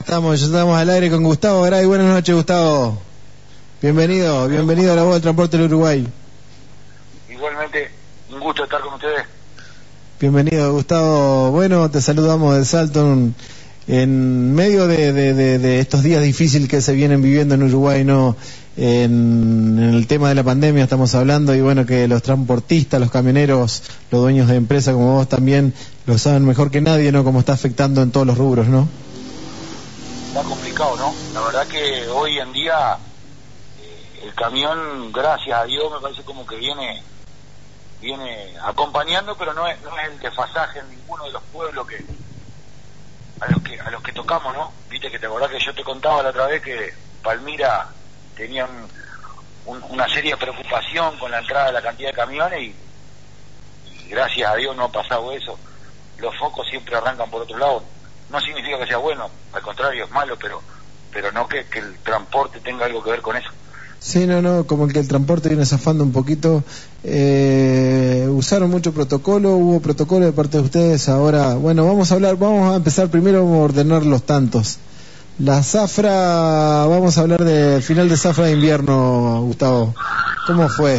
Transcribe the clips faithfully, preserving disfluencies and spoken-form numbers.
Estamos, ya estamos al aire con Gustavo Garay. Buenas noches, Gustavo. Bienvenido, bienvenido a la voz del transporte del Uruguay. Igualmente, un gusto estar con ustedes. Bienvenido, Gustavo. Bueno, te saludamos del Salto en, en medio de, de, de, de estos días difíciles que se vienen viviendo en Uruguay, ¿no? En, en el tema de la pandemia estamos hablando, y bueno, que los transportistas, los camioneros, los dueños de empresas como vos también lo saben mejor que nadie, ¿no? Cómo está afectando en todos los rubros, ¿no? Está complicado, ¿no? La verdad que hoy en día eh, el camión, gracias a Dios, me parece como que viene viene acompañando, pero no es, no es el desfasaje en ninguno de los pueblos que a los que a los que tocamos, ¿no? Viste que te acordás que yo te contaba la otra vez que Palmira tenía un, un, una seria preocupación con la entrada de la cantidad de camiones y, y gracias a Dios no ha pasado eso. Los focos siempre arrancan por otro lado. No significa que sea bueno, al contrario, es malo, pero pero no que, que el transporte tenga algo que ver con eso. Sí, no, no, como que el transporte viene zafando un poquito. Eh, usaron mucho protocolo, hubo protocolo de parte de ustedes. Ahora, bueno, vamos a hablar, vamos a empezar primero, vamos a ordenar los tantos. La zafra, vamos a hablar del final de zafra de invierno, Gustavo. ¿Cómo fue?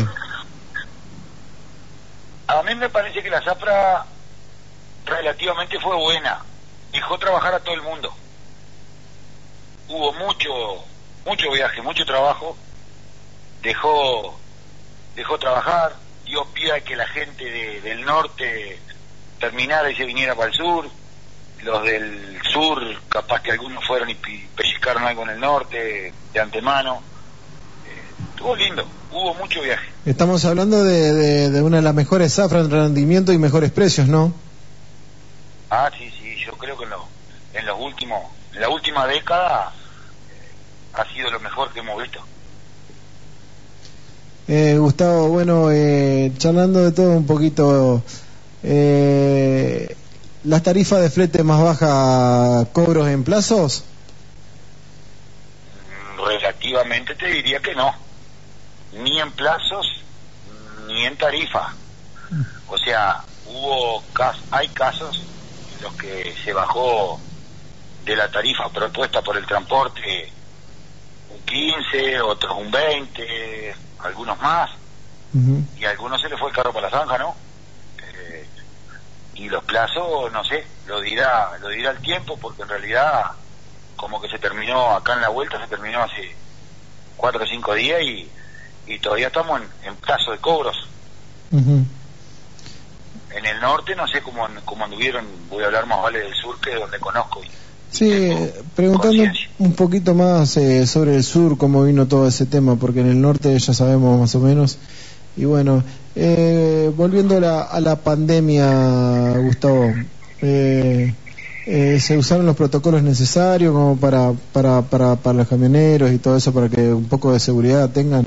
A mí me parece que la zafra relativamente fue buena. Dejó trabajar a todo el mundo. Hubo mucho, mucho viaje, mucho trabajo. Dejó, dejó trabajar, dio pie a que la gente de, del norte terminara y se viniera para el sur. Los del sur, capaz que algunos fueron y pellizcaron algo en el norte de antemano. Eh, estuvo lindo, hubo mucho viaje. Estamos hablando de, de, de una de las mejores zafras en rendimiento y mejores precios, ¿no? Ah, sí, sí, yo creo que en, lo, en los últimos, en la última década eh, ha sido lo mejor que hemos visto. Eh, Gustavo, bueno, eh, charlando de todo un poquito, eh, ¿las tarifas de flete más baja, cobros en plazos? Relativamente te diría que no, ni en plazos ni en tarifa. O sea, hubo cas- hay casos en los que se bajó de la tarifa propuesta por el transporte un quince, otros un veinte, algunos más, uh-huh. Y a algunos se le fue el carro para la zanja, ¿no? Eh, y los plazos, no sé, lo dirá lo dirá el tiempo, porque en realidad como que se terminó acá en la vuelta, se terminó hace cuatro o cinco días y, y todavía estamos en, en plazo de cobros. Uh-huh. En el norte no sé cómo, cómo anduvieron, voy a hablar más vale del sur, que es donde conozco. Y, sí, preguntando un poquito más eh, sobre el sur, cómo vino todo ese tema, porque en el norte ya sabemos más o menos. Y bueno, eh, volviendo a la, a la pandemia, Gustavo, eh, eh, ¿se usaron los protocolos necesarios como para, para, para, para los camioneros y todo eso, para que un poco de seguridad tengan?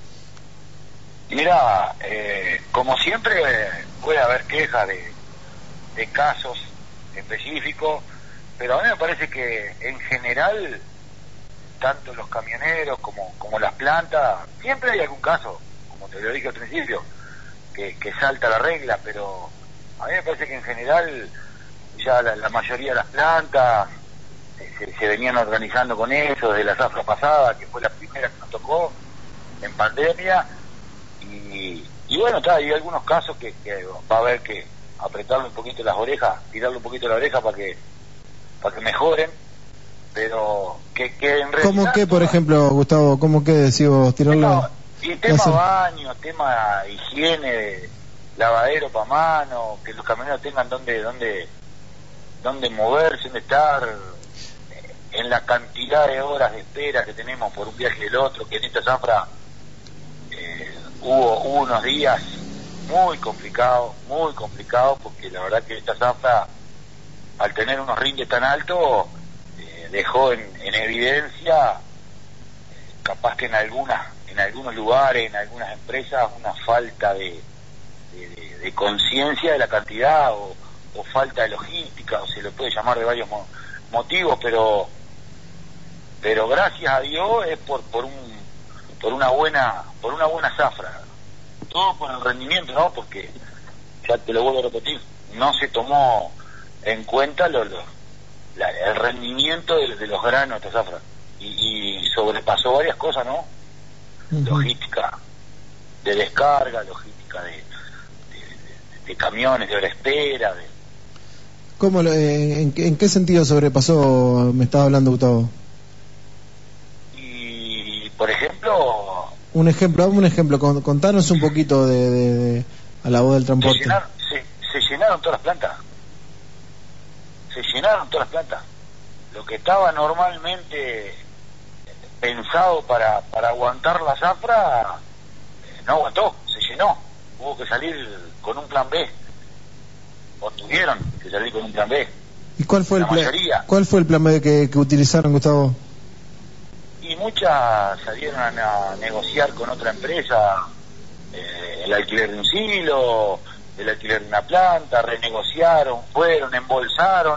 Mira, eh, como siempre eh, puede haber quejas de, de casos específicos, pero a mí me parece que en general tanto los camioneros como como las plantas, siempre hay algún caso, como te lo dije al principio, que, que salta la regla, pero a mí me parece que en general ya la, la mayoría de las plantas eh, se, se venían organizando con eso desde la zafra pasada, que fue la primera que nos tocó en pandemia, y, y bueno, está, hay algunos casos que, que va a haber que apretarle un poquito las orejas, tirarle un poquito la oreja para que para que mejoren, pero que, que en realidad... ¿Cómo que, por ejemplo, Gustavo, cómo que decís vos, tirarlo? Y tema baño, tema higiene, de lavadero para mano, que los camioneros tengan donde, donde, donde moverse, donde estar, eh, en la cantidad de horas de espera que tenemos por un viaje del otro, que en esta zafra eh, hubo, hubo unos días muy complicados, muy complicados, porque la verdad que esta zafra, al tener unos rindes tan altos, eh, dejó en, en evidencia, eh, capaz que en algunas, en algunos lugares, en algunas empresas, una falta de, de, de, de conciencia de la cantidad, o, o falta de logística, o se lo puede llamar de varios mo- motivos, pero pero gracias a Dios es por por un por una buena por una buena zafra, todo por el rendimiento, ¿no? Porque ya te lo vuelvo a repetir, no se tomó en cuenta los, los, la, el rendimiento de, de los granos de esta zafra. Y, y sobrepasó varias cosas, ¿no? Uh-huh. Logística de descarga, logística de, de, de, de camiones, de hora espera. De... ¿Cómo, lo, en, en qué sentido sobrepasó? Me estaba hablando, Gustavo. Y, por ejemplo... Un ejemplo, dame un ejemplo, contanos un poquito de, de, de a la voz del transporte. Se llenaron, se, se llenaron todas las plantas. Se llenaron todas las plantas. Lo que estaba normalmente pensado para, para aguantar la zafra, eh, no aguantó, se llenó. Hubo que salir con un plan B. O tuvieron que salir con un plan B. ¿Y cuál fue, el plan, cuál fue el plan B que, que utilizaron, Gustavo? Y muchas salieron a, a negociar con otra empresa eh, el alquiler de un silo, el alquiler de una planta, renegociaron, fueron, embolsaron.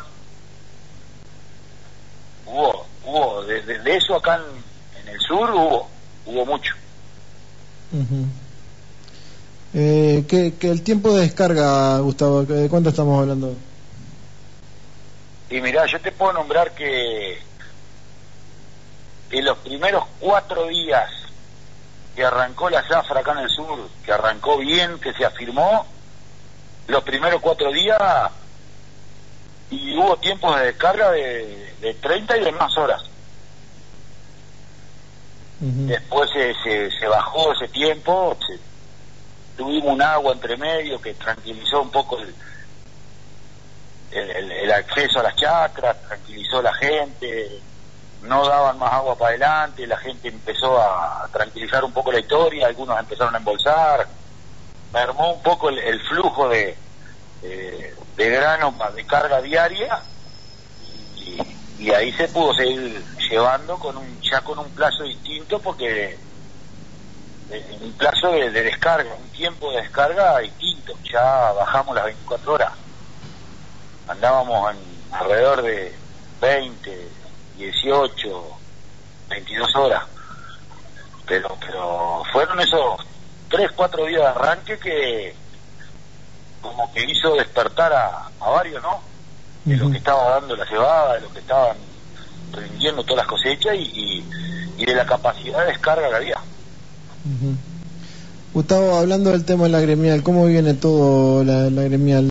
Hubo, hubo, de, de, de eso acá en, en el sur hubo, hubo mucho. Uh-huh. eh, ¿qué, qué el tiempo de descarga, Gustavo, de cuánto estamos hablando? Y mirá, yo te puedo nombrar que que los primeros cuatro días que arrancó la zafra acá en el sur, que arrancó bien, que se afirmó, los primeros cuatro días, y hubo tiempos de descarga de, de treinta y de más horas. Uh-huh. Después se, se, se bajó ese tiempo, se, tuvimos un agua entre medio que tranquilizó un poco el, el, el, el acceso a las chacras, tranquilizó a la gente. No daban más agua para adelante, la gente empezó a tranquilizar un poco la historia, algunos empezaron a embolsar, mermó un poco el, el flujo de, de, de grano de carga diaria, y, y ahí se pudo seguir llevando con un ya con un plazo distinto, porque de, un plazo de, de descarga, un tiempo de descarga distinto. Ya bajamos las veinticuatro horas, andábamos en alrededor de veinte, dieciocho, veintidós horas, pero pero fueron esos tres, cuatro días de arranque que como que hizo despertar a, a varios, ¿no? De uh-huh. lo que estaba dando la cebada, de lo que estaban rindiendo todas las cosechas y, y, y de la capacidad de descarga que había. Uh-huh. Gustavo, hablando del tema de la gremial, ¿cómo viene todo la, la gremial?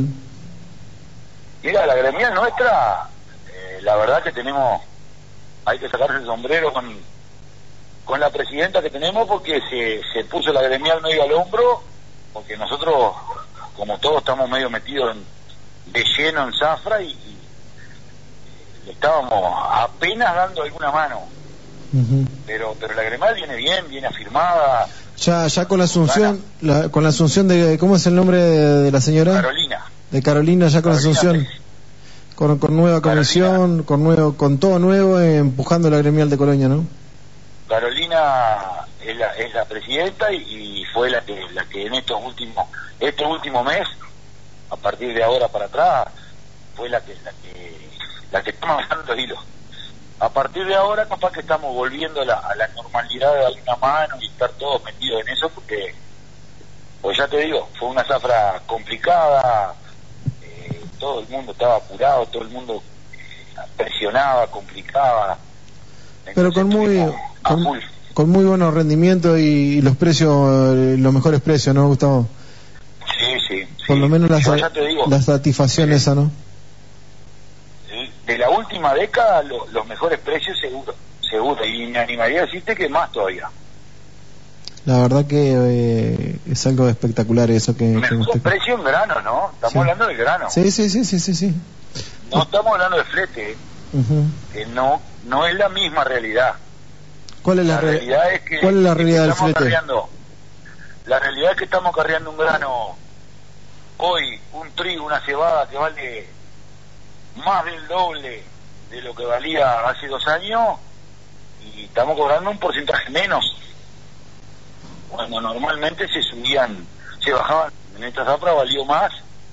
Mira, la gremial nuestra, eh, la verdad que tenemos... hay que sacarse el sombrero con con la presidenta que tenemos, porque se, se puso la gremial medio al hombro, porque nosotros, como todos, estamos medio metidos en, de lleno en zafra y, y le estábamos apenas dando alguna mano. Uh-huh. pero pero la gremial viene bien, viene afirmada. Ya ya con la asunción, la, con la asunción de, ¿cómo es el nombre de, de la señora? Carolina. De Carolina, ya con Carolina, la asunción. Con, con nueva comisión, Carolina, con nuevo, con todo nuevo, eh, empujando la gremial de Colonia, ¿no? Carolina es la, es la presidenta y, y fue la que la que en estos últimos este último mes, a partir de ahora para atrás, fue la que la que la que está manejando los hilos. A partir de ahora, capaz que estamos volviendo a la, a la normalidad de dar una mano y estar todos metidos en eso, porque, pues ya te digo, fue una zafra complicada. Todo el mundo estaba apurado, todo el mundo presionaba, complicaba. Pero con muy con, con muy buenos rendimientos y, y los precios, los mejores precios, ¿no, Gustavo? Sí, sí. Por sí. lo menos la, ya te digo, la satisfacción sí. esa, ¿no? De la última década, lo, los mejores precios seguro, seguro, y me animaría a decirte que más todavía. La verdad que eh, es algo espectacular eso que... Mejor que usted... precio en grano, ¿no? Estamos sí. hablando del grano. Sí, sí, sí, sí, sí, sí. No estamos hablando de flete, uh-huh. que no no es la misma realidad. ¿Cuál es la, la re... realidad? Es que, ¿Cuál es la realidad del flete? Carreando, la realidad es que estamos cargando un grano hoy, un trigo, una cebada que vale más del doble de lo que valía hace dos años, y estamos cobrando un porcentaje menos. Cuando normalmente se subían, se bajaban, en esta zafra valió más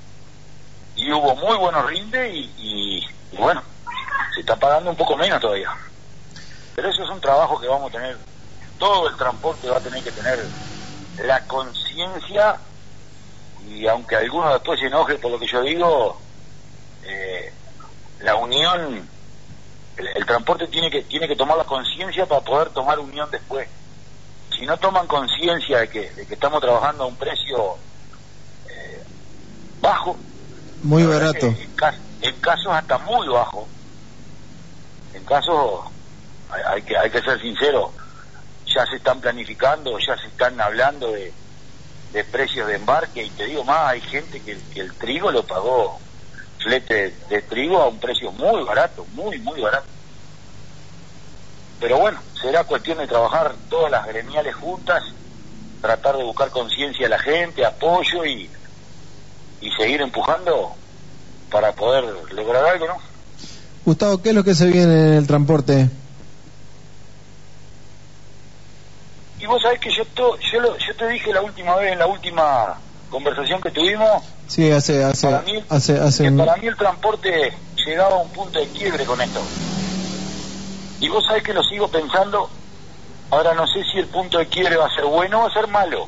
y hubo muy buenos rindes y, y, y bueno, se está pagando un poco menos todavía. Pero eso es un trabajo que vamos a tener, todo el transporte va a tener que tener la conciencia, y aunque alguno después se enoje por lo que yo digo, eh, la unión el, el transporte tiene que tiene que tomar la conciencia para poder tomar unión después. Si no toman conciencia de que, de que estamos trabajando a un precio eh, bajo, muy barato, en, cas, en casos hasta muy bajo, en casos hay, hay que hay que ser sincero, ya se están planificando, ya se están hablando de, de precios de embarque, y te digo más, hay gente que, que el trigo lo pagó, flete de, de trigo a un precio muy barato, muy muy barato. Pero bueno, será cuestión de trabajar todas las gremiales juntas, tratar de buscar conciencia a la gente, apoyo y, y seguir empujando para poder lograr algo, ¿no? Gustavo, ¿qué es lo que se viene en el transporte? Y vos sabés que yo, to, yo, lo, yo te dije la última vez, en la última conversación que tuvimos, sí, hace, hace, para mí, hace, hace que un... para mí el transporte llegaba a un punto de quiebre con esto. Y vos sabés que lo sigo pensando. Ahora no sé si el punto de quiebre va a ser bueno o va a ser malo,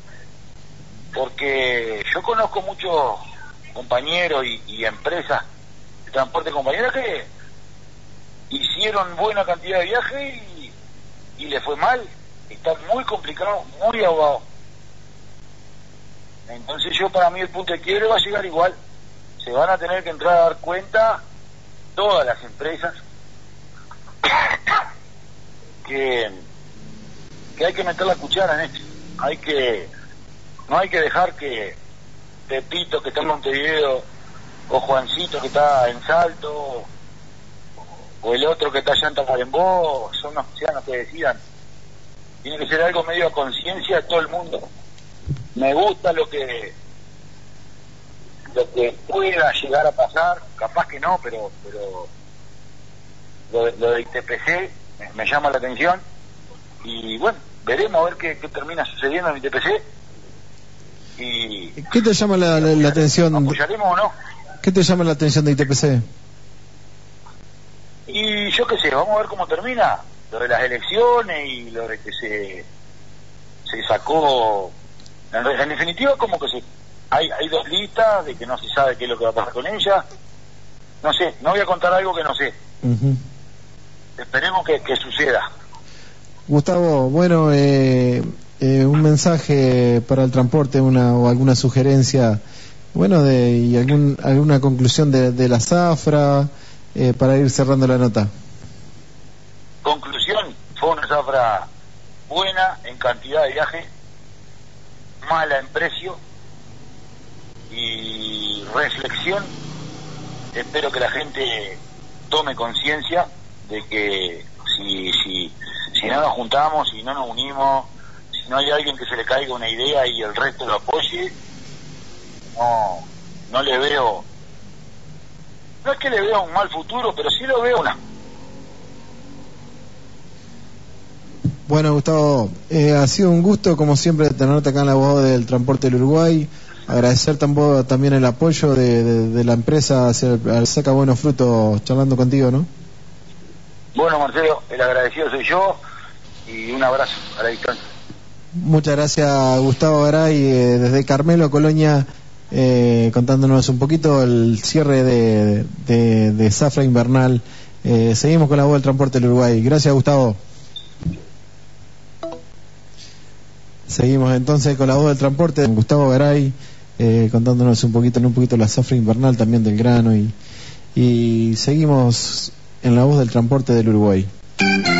porque yo conozco muchos compañeros y, y empresas de transporte compañeros que hicieron buena cantidad de viajes y, y le fue mal, está muy complicado, muy ahogado. Entonces yo, para mí el punto de quiebre va a llegar igual, se van a tener que entrar a dar cuenta todas las empresas que, que hay que meter la cuchara en esto. Hay que, no hay que dejar que Pepito, que está en Montevideo, o Juancito, que está en Salto, o el otro que está allá en Tacuarembó, son los, sean los que decidan. Tiene que ser algo medio a conciencia de todo el mundo. Me gusta lo que lo que pueda llegar a pasar, capaz que no, pero pero lo de, lo de I T P C me, me llama la atención, y bueno, veremos a ver qué, qué termina sucediendo en I T P C. Y ¿qué te llama la, la, la atención? ¿Apoyaremos o no? ¿Qué te llama la atención de I T P C? Y yo qué sé, vamos a ver cómo termina lo de las elecciones y lo de que se se sacó, en, en definitiva, como que se hay hay dos listas de que no se sabe qué es lo que va a pasar con ella. No sé, no voy a contar algo que no sé. Uh-huh. Esperemos que, que suceda. Gustavo, bueno, eh, eh, un mensaje para el transporte, una o alguna sugerencia, bueno, de y algún, alguna conclusión de, de la zafra, eh, para ir cerrando la nota. Conclusión, fue una zafra buena en cantidad de viajes, mala en precio, y reflexión, espero que la gente tome conciencia de que si, si, si no nos juntamos, si no nos unimos, si no hay alguien que se le caiga una idea y el resto lo apoye, no, no le veo, no es que le vea un mal futuro, pero sí lo veo una. Bueno, Gustavo, eh, ha sido un gusto, como siempre, tenerte acá en la voz del transporte del Uruguay. Agradecer también el apoyo de, de, de la empresa hacia el Saca Buenos Frutos, charlando contigo, ¿no? Bueno, Marcelo, el agradecido soy yo, y un abrazo a la distancia. Muchas gracias, Gustavo Garay, eh, desde Carmelo, Colonia, eh, contándonos un poquito el cierre de, de, de zafra invernal. Eh, seguimos con la voz del transporte del Uruguay. Gracias, Gustavo. Seguimos entonces con la voz del transporte, Gustavo Garay, eh, contándonos un poquito, en un poquito la zafra invernal también del grano, y, y seguimos en la voz del transporte del Uruguay.